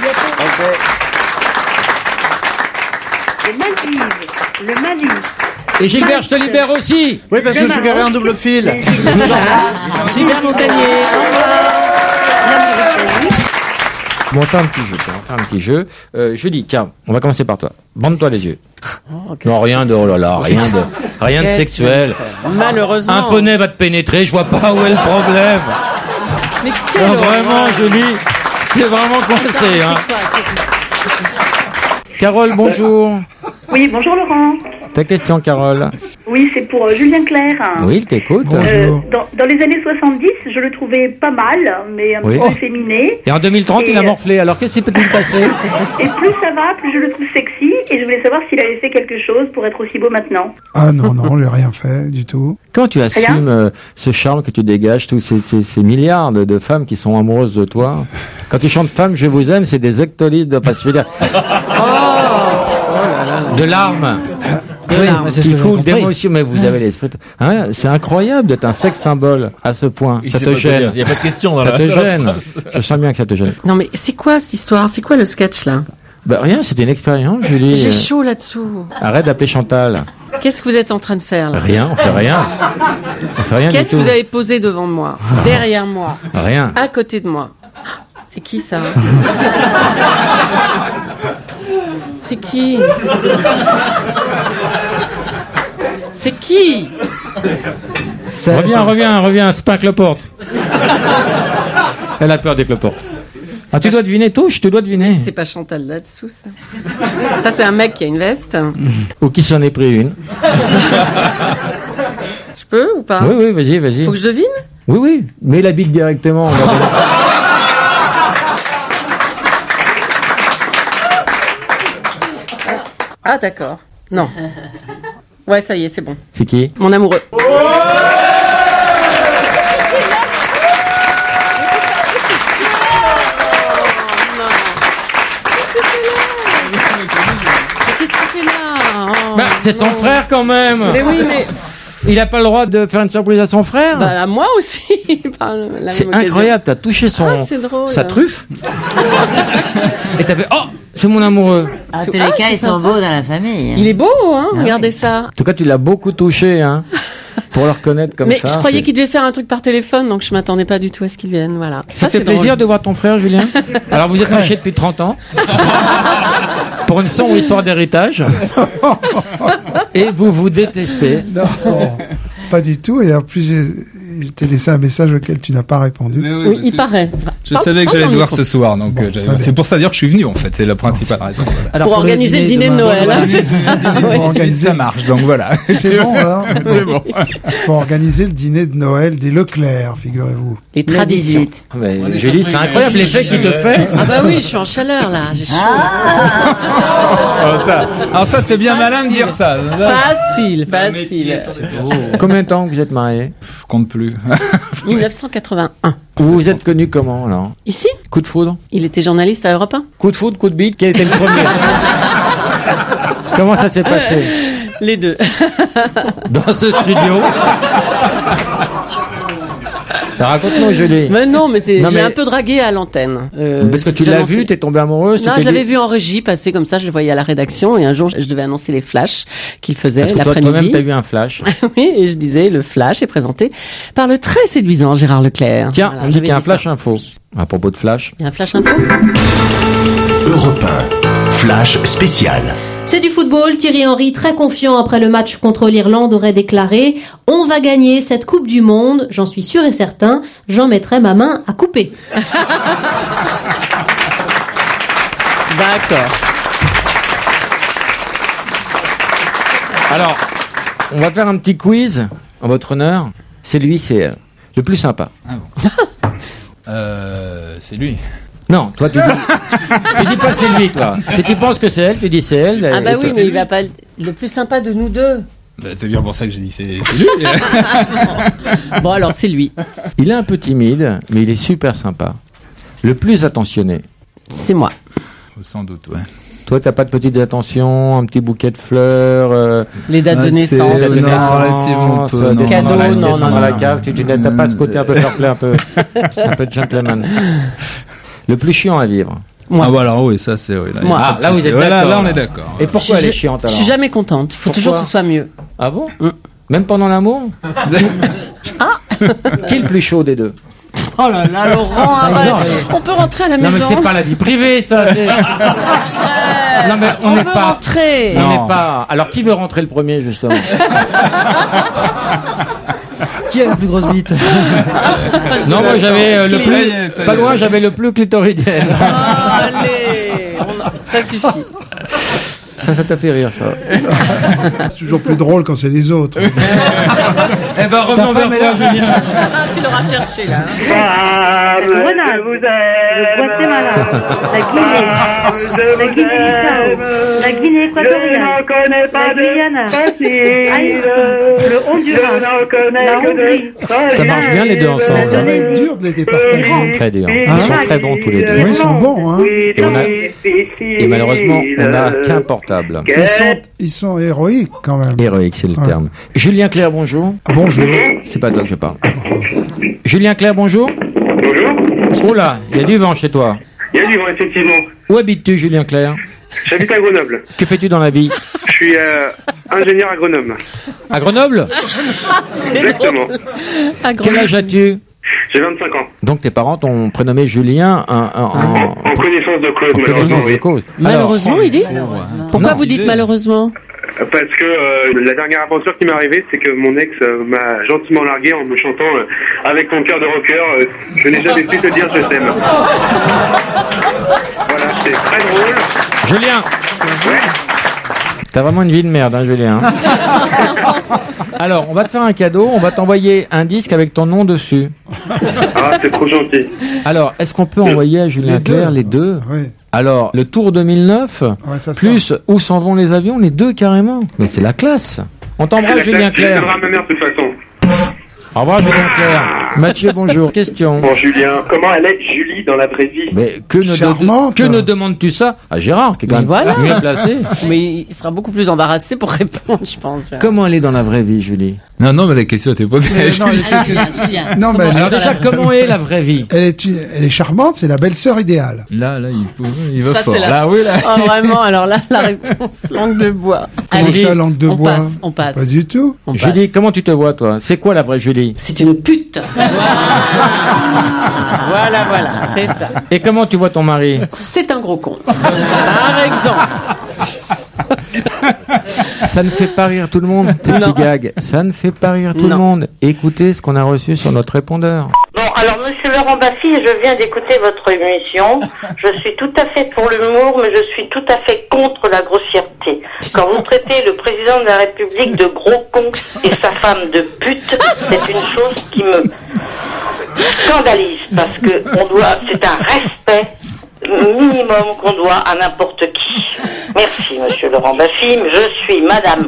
Les Maldives, le Mali. Et Gilbert, je te libère aussi. Oui, parce que je suis garé en double fil. Gilbert Montagnier, au revoir. Bon, on va faire un petit jeu, tiens, on va faire un petit jeu. Euh, je dis, tiens, on va commencer par toi. Bande-toi les yeux. Non, rien de, oh là là, rien de, rien de Qu'est-ce sexuel. Malheureusement. Un poney va te pénétrer, je vois pas où est le problème. Mais quelle Non, horreur. vraiment, Julie, c'est vraiment coincé, hein. C'est quoi, c'est- Carole, bonjour. Oui, bonjour Laurent. Ta question, Carole. Oui, Oui, c'est pour euh, Julien Clerc. Oui, il t'écoute. Euh, dans, dans les années soixante-dix, je le trouvais pas mal, mais un Oui. peu efféminé. Et en deux mille trente, Et, il a euh, morflé. Alors, qu'est-ce qui peut-il passer? Et plus ça va, plus je le trouve sexy. Et je voulais savoir s'il avait fait quelque chose pour être aussi beau maintenant. Ah non, non, j'ai rien fait du tout. Comment tu assumes euh, ce charme que tu dégages, tous ces, ces, ces milliards de, de femmes qui sont amoureuses de toi? Quand tu chantes Femme, je vous aime, c'est des hectolitres de, parce que je veux dire, de larmes. Oui, mais c'est ce qui que j'ai coule compris. d'émotion, mais vous avez l'esprit. Hein, c'est incroyable d'être un sexe symbole à ce point. Il Ça sait te pas quoi gêne. dire. Il y a pas de question dans ça la- te dans la gêne. phrase. Je sens bien que ça te gêne. Non mais c'est quoi cette histoire? C'est quoi le sketch là? Bah rien, c'était une expérience, Julie. J'ai chaud là-dessous. Arrête d'appeler Chantal. Qu'est-ce que vous êtes en train de faire là? Rien, on fait rien. On fait rien du Qu'est-ce que tout. vous avez posé devant moi? Derrière moi? Rien. À côté de moi? C'est qui ça? C'est qui? C'est qui? Ça- reviens, ça- reviens, reviens, c'est pas un cloporte. Elle a peur des cloportes. Ah, tu dois deviner, touche, tu dois deviner. C'est pas Chantal là-dessous ça? Ça c'est un mec qui a une veste. Ou qui s'en est pris une. Je peux ou pas? Oui, oui, vas-y, vas-y. Faut que je devine? Oui, oui, mets la bite directement. on va voir. Ah d'accord. Non. Ouais, ça y est, c'est bon. C'est qui? Mon amoureux. Qu'est-ce que c'est là? Oh, Bah, c'est son non. frère quand même. Mais oui, mais Il a pas le droit de faire une surprise à son frère. bah, à moi aussi. par la C'est même occasion. incroyable, t'as touché son Ah, c'est drôle. sa truffe. Et t'as fait oh, c'est mon amoureux. En tous les Ah, cas, c'est ils sont sympa. beaux dans la famille. Il est beau, hein? Ah Regardez oui. ça. En tout cas, tu l'as beaucoup touché, hein, pour le reconnaître comme Mais ça. je croyais c'est- qu'il devait faire un truc par téléphone, donc je m'attendais pas du tout à ce qu'il vienne. Voilà. Ça, c'est fait plaisir drôle. de voir ton frère, Julien. Alors, vous êtes fâchés depuis trente ans pour une sombre histoire d'héritage, et vous vous détestez. Non, pas du tout. Et en plus, j'ai, je t'ai laissé un message auquel tu n'as pas répondu. Oui, il paraît. Je Parle- savais que parle j'allais dans te le voir micro. ce soir, donc euh, j'avais- très bien. c'est pour ça dire que je suis venu en fait, c'est la principale raison. Voilà. Alors, Pour organiser le dîner de demain, Noël, hein, c'est ça. Pour Ouais. organiser, Ça marche, donc voilà. c'est bon, là. C'est bon. Pour organiser le dîner de Noël des Leclerc, figurez-vous. Les Le traditions. dix-huit. Mais, Julie, c'est incroyable l'effet qu'il te fait. Ah bah oui, je suis en chaleur là, j'ai chaud. Alors ça, alors ça c'est bien malin de dire ça. Facile, facile. Combien de temps que vous êtes mariés? Je compte plus. mille neuf cent quatre-vingt-un. Vous vous êtes connus comment, alors? Ici, Coup de foudre? il était journaliste à Europe un. Coup de foudre, coup de bite, qui a été le premier? Comment ça s'est passé Les deux. dans ce studio? Raconte-nous, Julie. Mais non, mais c'est, Non, je l'ai mais- un peu dragué à l'antenne. Euh, Parce que tu j'ai l'as annoncé- vu, t'es tombée amoureuse. tu Non, t'es je l'avais dit- vu en régie passer comme ça, je le voyais à la rédaction et un jour je devais annoncer les flashs qu'il faisait Parce que toi, l'après-midi. toi-même, t'as eu un flash. Oui, et je disais, le flash est présenté par le très séduisant Gérard Leclerc. Tiens, Voilà, on me dit j'avais qu'il y a un dit ça. flash info. À propos de flash. Il y a un flash info? Europe un, Flash spécial. C'est du football. Thierry Henry, très confiant après le match contre l'Irlande, aurait déclaré « On va gagner cette Coupe du Monde, j'en suis sûr et certain, j'en mettrai ma main à couper. D'accord. Alors, on va faire un petit quiz en votre honneur. C'est lui, c'est elle. Le plus sympa. Ah bon. euh, c'est lui. Non, toi tu dis, tu dis pas c'est lui, toi. Si tu penses que c'est elle, tu dis c'est elle. Ah bah et oui, c'est- mais il va pas le plus sympa de nous deux. Bah, c'est bien pour ça que j'ai dit c'est c'est lui. Bon alors c'est lui. Il est un peu timide, mais il est super sympa. Le plus attentionné. C'est moi. Sans doute, ouais. Toi, t'as pas de petites attentions, un petit bouquet de fleurs, euh, Les dates de Ah, naissance. des dates de non, naissance, relativement peu, euh, non. descendre Cadeaux, dans la, non, descendre non, dans la non. cave. Tu tu n'as t'as pas ce côté un peu fair play, un peu, un peu gentleman. Le plus chiant à vivre. Moi. Ah voilà, oui, ça c'est oui. Là, Moi. y a pas Ah, de là, vous souci. êtes Ouais, là, d'accord, là, on là. est d'accord. Et pourquoi elle Je- est chiante Je alors? suis jamais contente. Il faut Pourquoi toujours que ce soit mieux. Ah bon? Mm. Même pendant l'amour? Ah Qui est le plus chaud des deux? Oh là là, Laurent, Ça y est, arrête. ça y est. On peut rentrer à la Non, maison. mais c'est pas la vie privée, ça. c'est- Non, mais on on n'est veut pas. rentrer. On Non. n'est pas. Alors, qui veut rentrer le premier, justement? Qui a la plus grosse bite? Non, moi, j'avais euh, le Ça plus. y est, ça y Pas est. loin, j'avais le plus clitoridienne. Allez, on a- ça suffit. Ça, ça t'a fait rire, ça. C'est toujours plus drôle quand c'est les autres. Eh ben, revenons vers toi, Julien. Tu l'auras cherché, là. Femme, Voilà. je vous aime. Le Guatemala, la Guinée, la Guinée-Bissau, la Guinée Je équatoriale, n'en connais pas la de Guyana, facile. Aïe, le Honduras, Je n'en connais la que Hongrie. de Ça marche bien, les deux ensemble. Ça va être dur de les départager. Très dur. Hein Ils sont très bons, tous les deux. Oui, ils sont bons, hein. Et, on a- et malheureusement, on n'a qu'un portable. Ils sont, ils sont héroïques quand même. Héroïque, c'est le Ouais. terme. Julien Clerc, bonjour. Bonjour. C'est pas toi que je parle. Julien Clerc, bonjour. Bonjour. Oh là, il y a du vent chez toi. Il y a du vent, effectivement. Où habites-tu, Julien Clerc? J'habite à Grenoble. Que fais-tu dans la vie? Je suis euh, ingénieur agronome. À Grenoble? Exactement. Quel âge as-tu? J'ai vingt-cinq ans. Donc tes parents t'ont prénommé Julien en, en- en- En connaissance de cause, en malheureusement, connaissance de oui. cause. Malheureusement, il dit. Pourquoi Non, vous dites disais. malheureusement? Parce que euh, la dernière aventure qui m'est arrivée, c'est que mon ex euh, m'a gentiment largué en me chantant euh, avec ton cœur de rocker, euh, je n'ai jamais pu te dire je t'aime. Voilà, c'est très drôle. Julien, t'as vraiment une vie de merde, hein, Julien. Alors, on va te faire un cadeau, on va t'envoyer un disque avec ton nom dessus. Ah, c'est trop gentil. Alors, est-ce qu'on peut envoyer à Julien Les deux. Clerc les deux? Oui. Alors, le Tour deux mille neuf, Ouais, ça plus Où s'en vont les avions, les deux carrément. Mais c'est la classe. On C'est t'embrasse, la Julien classe, je Clerc. donnerai à ma mère de toute façon. Au revoir, Julien Clerc. Mathieu, bonjour. Question. Bon, Julien, comment elle est Julie dans la vraie vie? Mais que ne, Charmante. que ne demandes-tu ça à Gérard, qui est quand Mais même voilà. mieux placé? Mais il sera beaucoup plus embarrassé pour répondre, je pense. Comment elle est dans la vraie vie, Julie? Non, non, mais la question était posée. Mais non, elle était- non, mais elle, Alors déjà, comment est la vraie vie? elle est, une- elle est charmante, c'est la belle-sœur idéale. Là, là, il, peut- il va Ça, fort. c'est la- Là, oui, là. Oh, vraiment, alors là, la réponse, langue de bois. Comment Allez, ça, langue de on bois passe, on passe. Pas du tout. On passe. Julie, comment tu te vois, toi? C'est quoi la vraie Julie? C'est une pute. Voilà, voilà, c'est ça. Et comment tu vois ton mari? C'est un gros con. Par exemple. Ça ne fait pas rire tout le monde, tes petits gags. Ça ne fait pas rire tout Non. le monde. Écoutez ce qu'on a reçu sur notre répondeur. Bon, alors, monsieur Laurent Baffy, je viens d'écouter votre émission. Je suis tout à fait pour l'humour, mais je suis tout à fait contre la grossièreté. Quand vous traitez le président de la République de gros con et sa femme de pute, c'est une chose qui me scandalise, parce que on doit, c'est un respect minimum qu'on doit à n'importe qui. Merci, monsieur Laurent Baffy. Je suis madame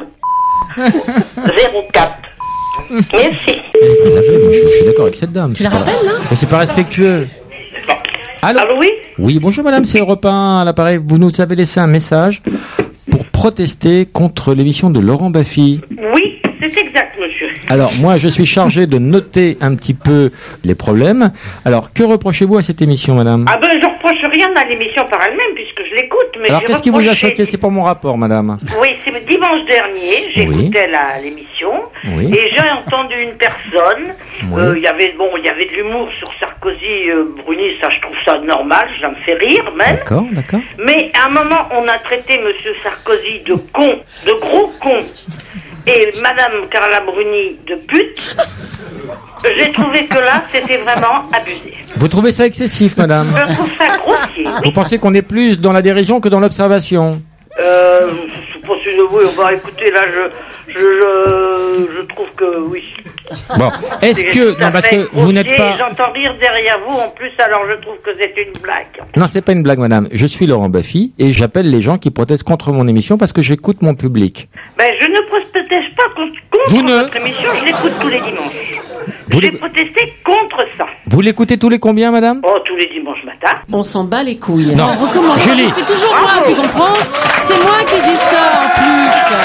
zéro quatre. Merci. La vraie, moi, je, je suis d'accord avec cette dame. Tu la C'est pas- rappelles, là Mais c'est pas respectueux. Allô? Allô, oui? Oui, bonjour madame, c'est Europe un à l'appareil. Vous nous avez laissé un message pour protester contre l'émission de Laurent Baffy. Oui, c'est exact, monsieur. Alors, moi, je suis chargé de noter un petit peu les problèmes. Alors, que reprochez-vous à cette émission, madame? Ah ben, je reproche rien à l'émission par elle-même, puisque je l'écoute, mais Alors, j'ai qu'est-ce qui vous a reproché- choqué? C'est pour mon rapport, madame. Oui, c'est dimanche dernier, j'écoutais la- l'émission, Oui. et j'ai entendu une personne, Oui. euh, il y avait, bon, il y avait de l'humour sur Sarkozy, euh, Bruni, ça je trouve ça normal, ça me fait rire même, D'accord, d'accord. mais à un moment, on a traité monsieur Sarkozy de con, de gros con, et madame Carla Bruni de pute. J'ai trouvé que là, c'était vraiment abusé. Vous trouvez ça excessif, madame? Je trouve ça grossier, Vous oui. pensez qu'on est plus dans la dérision que dans l'observation? Euh, je sais pas si oui, on va écouter là, je, je, je, je trouve que oui. Bon, est-ce C'est que... tout à Non, parce fait que vous n'êtes grossier, pas... J'entends rire derrière vous en plus, alors je trouve que c'est une blague. Non, c'est pas une blague, madame. Je suis Laurent Baffy et j'appelle les gens qui protestent contre mon émission parce que j'écoute mon public. Ben, je ne proteste pas contre, contre Vous ne- votre émission, je l'écoute tous les dimanches. Vous J'ai l'é- protesté contre ça. Vous l'écoutez tous les combien, madame? Oh, tous les dimanches matin. On s'en bat les couilles. Non. On recommence. Julie. C'est toujours moi, tu comprends? C'est moi qui dis ça en plus.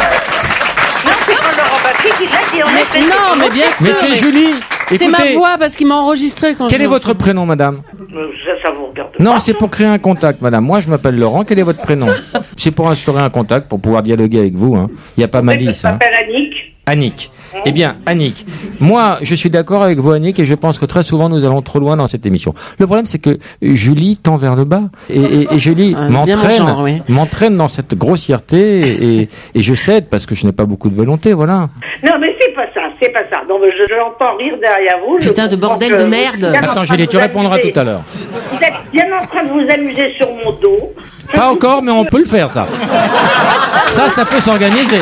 Non, c'est pas Laurent Baffy qui l'a dit, en Mais effet, non, c'est mais bien Mais sûr. c'est mais Julie. C'est ma Écoutez, voix parce qu'il m'a enregistré quand quel je est l'ai votre entendu. prénom, madame? Euh, Ça, ça vous regarde Non, pas. c'est pour créer un contact, madame. Moi, je m'appelle Laurent. Quel est votre prénom? C'est pour instaurer un contact, pour pouvoir dialoguer avec vous. Hein. Il n'y a pas malice. Ça Hein. s'appelle Annick. Annick. Eh bien, Annick, moi, je suis d'accord avec vous, Annick, et je pense que très souvent, nous allons trop loin dans cette émission. Le problème, c'est que Julie tend vers le bas. Et, et, et Julie Ah, bien mon m'entraîne genre, oui. m'entraîne dans cette grossièreté, et, et je cède parce que je n'ai pas beaucoup de volonté, voilà. Non, mais c'est pas ça, c'est pas ça. Donc, je, je l'entends rire derrière vous. je Putain de comprends bordel que de vous merde. êtes bien en Attends, train de Julie, tu vous répondras amuser. tout à l'heure. Vous êtes bien en train de vous amuser sur mon dos. Pas encore, mais on peut le faire, ça. Ça, ça peut s'organiser.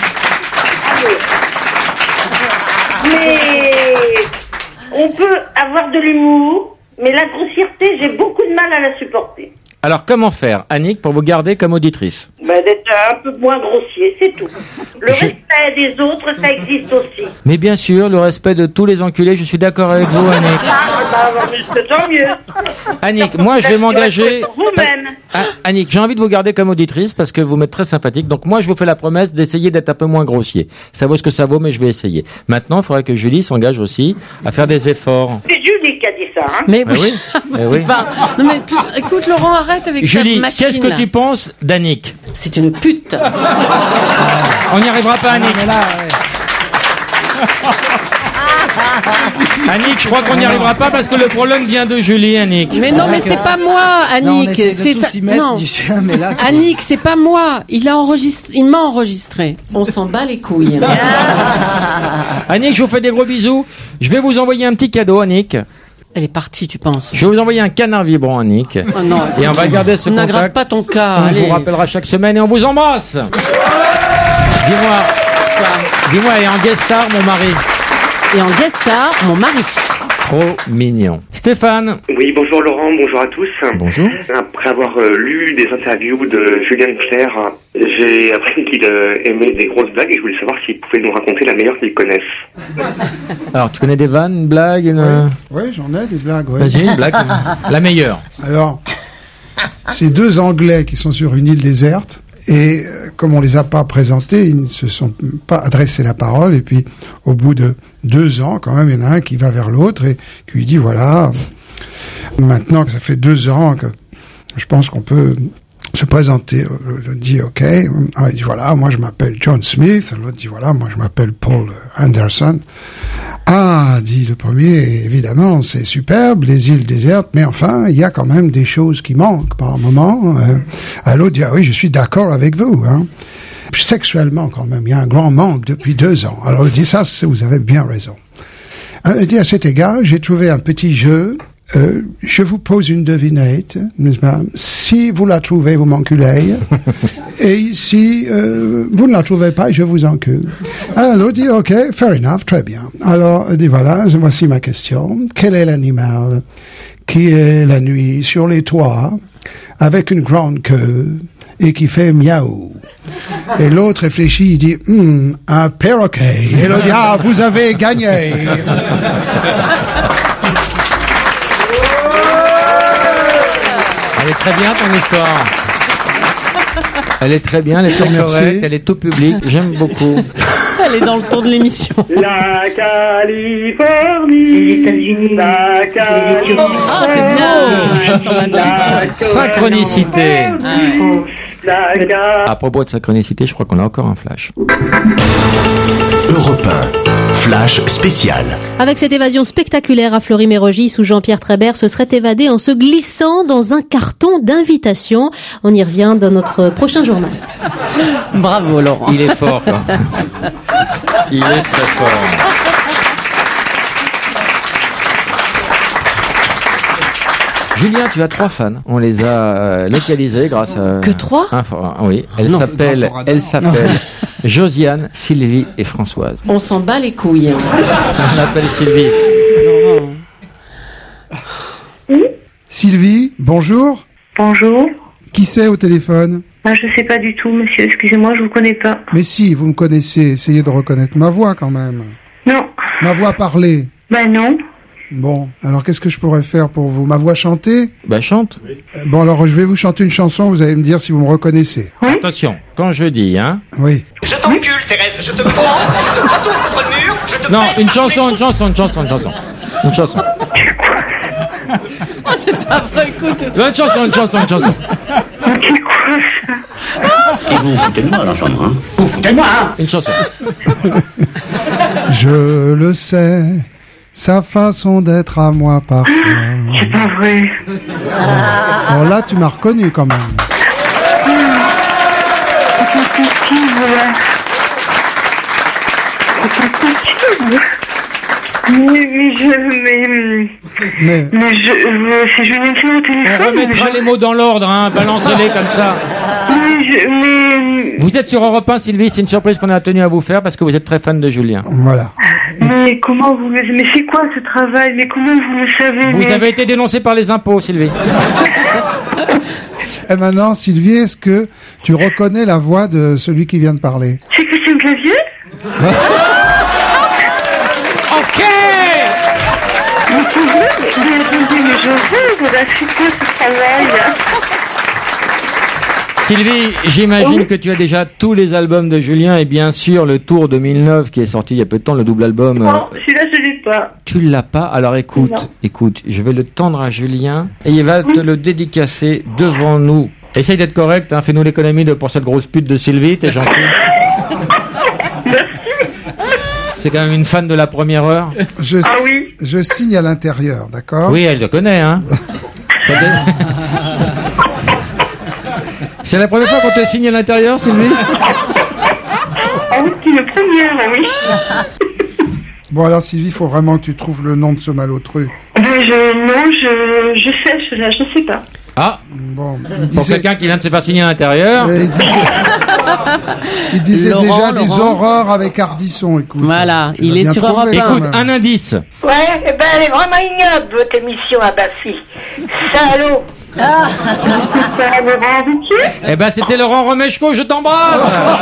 Mais on peut avoir de l'humour, mais la grossièreté, j'ai beaucoup de mal à la supporter. Alors, comment faire, Annick, pour vous garder comme auditrice? Ben, d'être un peu moins grossier, c'est tout. Le Je- respect des autres, ça existe aussi. Mais bien sûr, le respect de tous les enculés, je suis d'accord avec vous, Annick. Ah, bah, c'est tant mieux. Annick, moi, je vais m'engager... Vous-même. Ah, Annick, j'ai envie de vous garder comme auditrice parce que vous m'êtes très sympathique. Donc moi, je vous fais la promesse d'essayer d'être un peu moins grossier. Ça vaut ce que ça vaut, mais je vais essayer. Maintenant, il faudrait que Julie s'engage aussi à faire des efforts. C'est Julie qui a dit ça, hein. Mais Ah oui, eh c'est oui. pas- Non mais tout- écoute Laurent, arrête avec Julie, ta machine. qu'est-ce que tu penses d'Annick? C'est une pute. On n'y arrivera pas, Annick. Annick, je crois qu'on n'y arrivera pas parce que le problème vient de Julie, Annick. Mais non, mais c'est pas moi, Non, on Annick. essaie de C'est tous ça. s'y mettre, Non, du chien, mais là, c'est- Annick, c'est pas moi. Il a enregistré. Il m'a enregistré. On s'en bat les couilles. Annick, je vous fais des gros bisous. Je vais vous envoyer un petit cadeau, Annick. Elle est partie, tu penses? Je vais vous envoyer un canard vibrant, Annick. Oh non, Et on va garder ce on contact. n'aggrave pas ton cas. On Allez. vous rappellera chaque semaine et on vous embrasse. Dis-moi, dis-moi, et en guest star, mon mari. Et en guest star, mon mari. Trop mignon. Stéphane. Oui, bonjour Laurent, bonjour à tous. Bonjour. Après avoir euh, lu des interviews de Julien Clerc, j'ai appris qu'il euh, aimait des grosses blagues et je voulais savoir s'il pouvait nous raconter la meilleure qu'il connaisse. Alors, tu connais des vannes, une blague une... Oui, j'en ai des blagues. Ouais. Vas-y, une blague. La meilleure. Alors, c'est deux Anglais qui sont sur une île déserte. Et euh, comme on les a pas présentés, ils ne se sont pas adressé la parole. Et puis, au bout de deux ans, quand même, il y en a un qui va vers l'autre et qui lui dit, voilà, maintenant que ça fait deux ans que je pense qu'on peut se présenter. L'autre dit, OK. Alors, il dit, voilà, moi je m'appelle John Smith. L'autre dit, voilà, moi je m'appelle Paul Anderson. Ah, dit le premier, évidemment, c'est superbe, les îles désertes, mais enfin, il y a quand même des choses qui manquent par moment. Euh, à l'autre dit, ah oui, je suis d'accord avec vous. Hein. Sexuellement, quand même, il y a un grand manque depuis deux ans. Alors, il dit, ça, c'est- vous avez bien raison. Euh, Il dit, à cet égard, j'ai trouvé un petit jeu. Euh, je vous pose une devinette, n'est-ce pas? Si vous la trouvez, vous m'enculez. Et si euh, vous ne la trouvez pas, je vous encule. Alors, l'autre dit, OK, fair enough, très bien. Alors, il dit, voilà, voici ma question. Quel est l'animal qui est la nuit sur les toits avec une grande queue et qui fait miaou? Et l'autre réfléchit, il dit, hmm, un perroquet. Et l'autre dit, ah, vous avez gagné. Elle est très bien, ton histoire. Elle est très bien, elle est tout Merci. correcte, elle est tout public. J'aime beaucoup. Elle est dans le ton de l'émission. La Californie, Les États-Unis, la Californie, Ah, c'est bien. Attends, ma belle. Synchronicité. la Californie. À propos de synchronicité, je crois qu'on a encore un flash. Europe un, Flash spécial. Avec cette évasion spectaculaire à Fleury-Mérogis où Jean-Pierre Trébert se serait évadé en se glissant dans un carton d'invitation. On y revient dans notre prochain journal. Bravo Laurent. Il est fort, quoi. Il est très fort. Julien, tu as trois fans. On les a euh, localisés grâce à... Que trois un for- ah oui, elle Non, s'appelle, grâce au radar. elle s'appelle Josiane, Sylvie et Françoise. On s'en bat les couilles. On l'appelle Sylvie. Laurent. Sylvie, bonjour. Bonjour. Qui c'est au téléphone? Ah, je sais pas du tout, monsieur. Excusez-moi, je vous connais pas. Mais si, vous me connaissez, essayez de reconnaître ma voix quand même. Non. Ma voix parlée. Ben non. Bon, alors qu'est-ce que je pourrais faire pour vous? Ma voix chantée? Bah chante. Euh, Bon, alors je vais vous chanter une chanson, vous allez me dire si vous me reconnaissez. Attention, quand je dis, hein. Oui. Je t'encule, Thérèse, je te prends, je te retourne contre le mur, je te Non, pète une sur chanson, les une chanson, une chanson, une chanson. Une chanson. Oh, c'est pas vrai, écoute. Une chanson, une chanson, une chanson. Et vous foutez de moi, l'ensemble, hein. Vous foutez de moi, hein. Une chanson. Je le sais, sa façon d'être à moi parfois. C'est pas vrai. Bon, là, tu m'as reconnu quand même. C'est impossible. C'est impossible. Mais, mais je... Mais... Mais... Mais je... je- C'est Julien Clerc au téléphone. On remettra les mots dans l'ordre, hein. Balancez-les comme ça. Mais je... Mais... Vous êtes sur Europe un, Sylvie, c'est une surprise qu'on a tenu à vous faire parce que vous êtes très fan de Julien. Voilà. Mais comment vous le... Mais c'est quoi ce travail? Mais comment vous le savez? Vous mais... avez été dénoncé par les impôts, Sylvie. Et maintenant, Sylvie, est-ce que tu reconnais la voix de celui qui vient de parler? C'est Christian Clavier? Ok. Mais je rêve, là, c'est quoi ce travail? Sylvie, j'imagine oui. que tu as déjà tous les albums de Julien et bien sûr le Tour deux mille neuf qui est sorti il y a peu de temps, le double album. Non, euh... celui-là je l'ai pas. Tu l'as pas? Alors écoute, non. écoute, je vais le tendre à Julien et il va te le dédicacer devant nous. Essaye d'être correct, hein, fais-nous l'économie de pour cette grosse pute de Sylvie, t'es gentil. C'est quand même une fan de la première heure. Je, ah oui. Je signe à l'intérieur, d'accord? Oui, elle te connaît, hein. C'est la première fois qu'on te signe à l'intérieur, Sylvie? Ah oui, c'est le premier, oui. Bon, alors Sylvie, il faut vraiment que tu trouves le nom de ce malotru. Ben, je, non, je, je cherche, là, je sais pas. Ah, bon, il disait... Pour quelqu'un qui vient de se faire signer à l'intérieur. Il disait, il disait Laurent, déjà Laurent. des horreurs avec Ardisson, écoute. Voilà, il est sur Europe un. Écoute, un indice. Ouais, eh ben, elle est vraiment ignoble, votre émission à Baffy. Salaud. Ah. Eh ben, c'était Laurent Romeshko, je t'embrasse.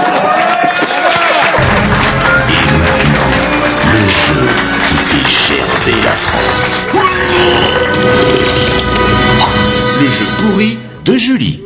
Le jeu qui fait gerber la France. Le jeu pourri de Julie.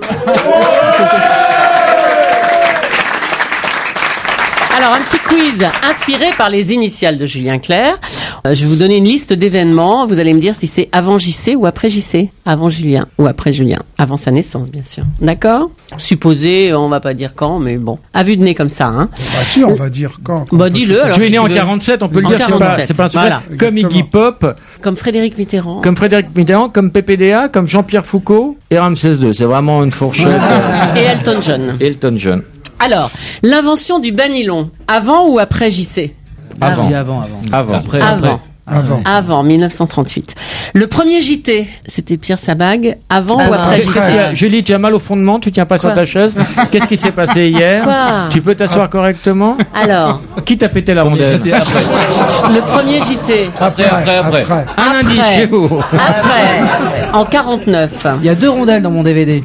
Alors, un petit quiz inspiré par les initiales de Julien Clerc. Euh, je vais vous donner une liste d'événements. Vous allez me dire si c'est avant J C ou après J C. Avant Julien ou après Julien. Avant sa naissance, bien sûr. D'accord? Supposé, on va pas dire quand, mais bon. À vue de nez comme ça, hein. Bah si, on va dire quand. quand bah dis-le. Alors, tu es si né tu en veux. quarante-sept, on peut en le dire, c'est pas, c'est pas un secret. Voilà. Comme Iggy Pop. Comme Frédéric Mitterrand. Comme Frédéric Mitterrand, comme P P D A, comme Jean-Pierre Foucault et Ramsès deux. C'est vraiment une fourchette. Et Elton John. Elton John. Alors, l'invention du banylon, avant ou après J C? Avant. Avant, avant, avant. Avant. Après, Avant. après. Avant. Avant, mille neuf cent trente-huit. Le premier J T, c'était Pierre Sabag, avant ah, ou après J C? Julie, tu as mal au fondement, tu tiens pas Quoi? sur ta chaise. Qu'est-ce qui s'est passé hier? Quoi? Tu peux t'asseoir correctement? Alors. Qui t'a pété la rondelle? Le premier J T. Après, après, après. Un Après. indice chez vous. Après, en quarante-neuf. Il y a deux rondelles dans mon D V D.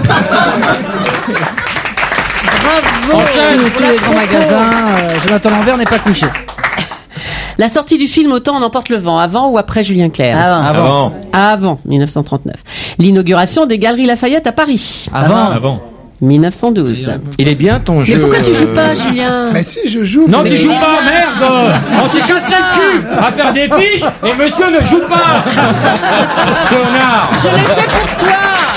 Bravo. Enchaîne tous les grands magasins. euh, Jonathan Lambert n'est pas couché. La sortie du film Autant en emporte le vent, avant ou après Julien Clerc? Avant. Avant. Avant, mille neuf cent trente-neuf. L'inauguration des Galeries Lafayette à Paris. Avant. Avant. mille neuf cent douze. Il est bien ton jeu. Mais pourquoi tu joues pas, Julien? Mais si, je joue. Non, mais... tu joues pas, merde! On s'est cassé le cul à faire des fiches et monsieur ne joue pas! Connard! Je l'ai fait pour toi!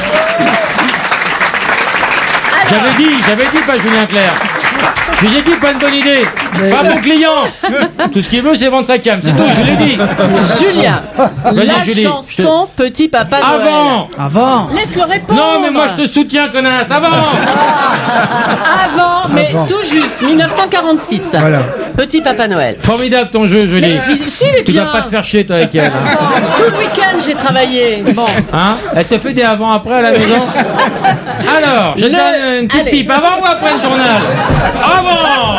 J'avais dit, j'avais dit pas Julien Clerc. Je lui ai dit pas une bonne idée. Mais pas là... mon client. Tout ce qu'il veut, c'est vendre sa cam. C'est tout, je l'ai dit. Julien, la Julie, chanson je... Petit Papa Noël. Avant. Avant. Laisse-le répondre. Non, mais moi je te soutiens, connasse. Avant. Avant, mais Avant. tout juste, mille neuf cent quarante-six. Voilà. Petit Papa Noël. Formidable ton jeu, Julie. Mais si, si, il est Tu bien. dois pas te faire chier, toi, avec elle. Hein, Tout le week-end, j'ai travaillé. Bon. hein Elle te fait des avant-après à la maison. Alors, je te Le- donne une petite Allez. pipe. Avant ou après le journal? Avant.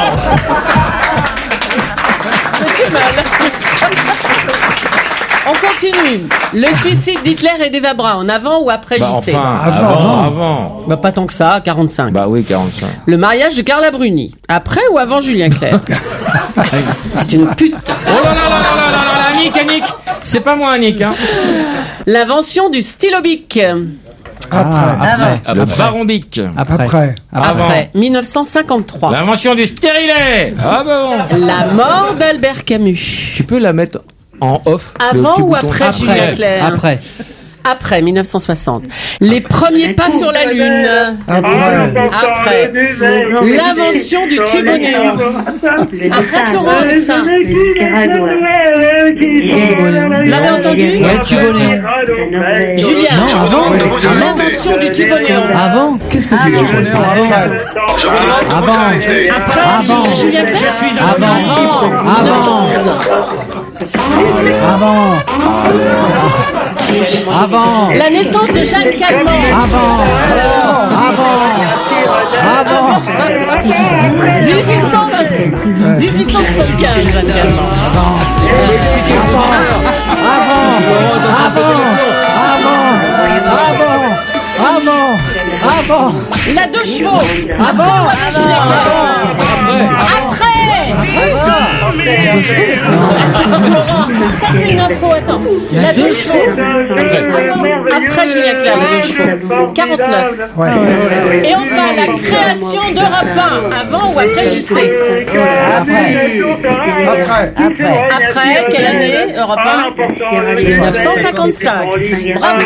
C'est plus mal. On continue. Le suicide d'Hitler et d'Eva Braun, avant ou après Bah, J C? enfin, Avant. avant, avant. Bah, pas tant que ça, quarante-cinq. Bah oui, quarante-cinq. Le mariage de Carla Bruni, après ou avant Julien Clerc? C'est une pute. Oh là là là là là là là, Annick, Annick. C'est pas moi, Annick, hein. L'invention du stylo bic. Après. Après. Le baron Bic. Après. Après. Avant. Après, mille neuf cent cinquante-trois. L'invention du stérilet. Ah bon. La mort d'Albert Camus. Tu peux la mettre en off. le Avant petit ou bouton. après Julien Clerc? Après. Après, mille neuf cent soixante. Les premiers pas sur la Lune. Après. Après. L'invention du tube au néon. Arrête Laurent avec ça. Vous l'avez entendu? Ouais, tube au néon. Julien. Non, avant. L'invention du tube au néon. Avant. Qu'est-ce que tu dis, Julien? Après. Avant. Après, Avant. Ju- Julien Clerc. Avant. Avant. mille neuf cent onze. Avant. Avant. La naissance de Jeanne Calment. Avant. Avant. Avant. dix-huit cent soixante-quinze, Jeanne Calment. Avant, avant, avant, avant, avant. La deux chevaux. Avant, avant, Julien Clerc. Après. Attends, Laurent, ça c'est une info, attends. La deux chevaux. Après Julien Clerc, la deux chevaux. quarante-neuf. Ouais. Et enfin, la création d'Europe un, avant ou après J C? Après. Après. Après. Après, quelle année, Europe un? mille neuf cent cinquante-cinq. Bravo.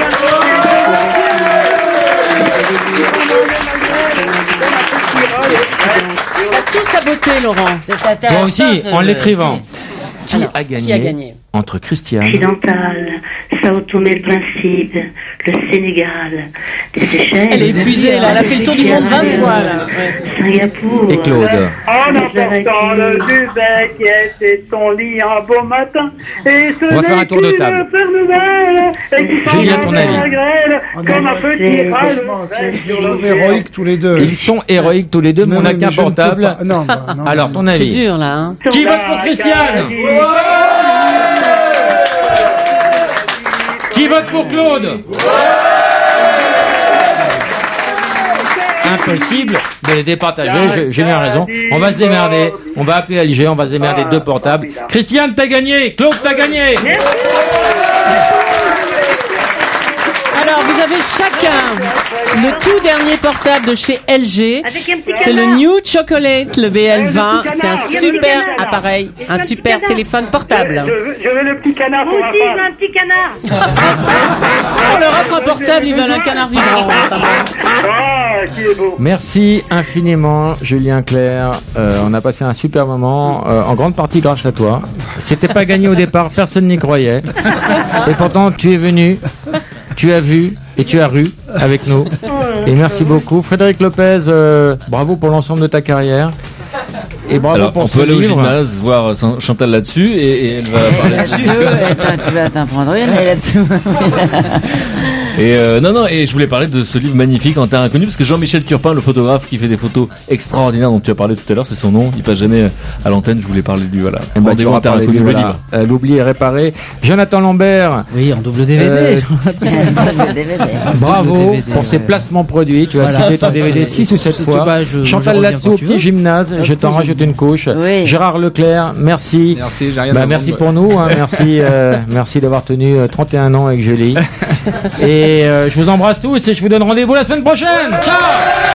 T'as tout saboté, Laurent. C'est Toi intéressant. aussi, ce en jeu. l'écrivant. Qui, Alors, a gagné qui a gagné entre Christiane Occidental, Sao Tomé et Principe, le Sénégal, les Seychelles. Elle est épuisée, là. Elle a fait le tour du monde vingt fois, là. Ouais. Singapour. et Claude. En emportant le duvet qui était son lit un beau matin. Et ce On va faire un tour de n'est table. qu'une Père Noël, et qui s'en Julien, va ton de avis. la grêle, Ah, comme non, un petit râle Franchement, c'est- je les sur le trouve héroïques tous les deux. Ils sont héroïques tous les deux, mais on n'a mais qu'un je ne peux portable. pas. Non, bah, non, Alors, ton C'est avis. dur, là. Hein. Qui vote pour Christiane? Qui vote pour Claude? Impossible de les départager, je- j'ai bien raison. On va se démerder, on va appeler l'I G, on va se démerder deux portables. Christiane, t'as gagné, Claude, t'as gagné. Alors, vous avez chacun le tout dernier portable de chez L G. C'est le New Chocolate, le B L vingt. C'est un super appareil, un super téléphone portable. Je veux, je veux le petit canard pour ma femme. un petit canard. On leur offre un portable, ils veulent un canard vivant. Enfin, Ah, qui est beau. Merci infiniment, Julien Clerc. Euh, on a passé un super moment, euh, en grande partie grâce à toi. C'était pas gagné au départ, personne n'y croyait. Et pourtant, tu es venu, tu as vu et tu as ru avec nous. Et merci beaucoup. Frédéric Lopez, euh, bravo pour l'ensemble de ta carrière. Et bravo Alors, pour on ce peut aller au livre. gymnase voir Chantal là-dessus et, et elle va parler Là-dessus, attends, tu vas t'en prendre une et là-dessous. Et euh, non, non, et je voulais parler de ce livre magnifique En Terre Inconnue, parce que Jean-Michel Turpin, le photographe qui fait des photos extraordinaires dont tu as parlé tout à l'heure, c'est son nom, il passe jamais à l'antenne, je voulais parler de lui, voilà. Eh ben, tu Rendez-vous auras En Terre parlé de Inconnue, lui, le voilà. livre. Euh, L'oubli est réparé. Jonathan Lambert. Oui, en double D V D. Euh, Le D V D. Bravo Double D V D, pour ces ouais. placements produits. Tu as Voilà. cité ton D V D six ou sept C'est fois. tout bas, je- Chantal je reviens Latsou quand au tu petit veux. gymnase. Au Je t'en petit rajoute une couche. Oui. Gérard Leclerc, merci. Merci, j'ai rien Bah, à merci vendre. pour nous. Hein, merci, euh, merci d'avoir tenu euh, trente et un ans avec Julie. Et euh, je vous embrasse tous et je vous donne rendez-vous la semaine prochaine. Ciao.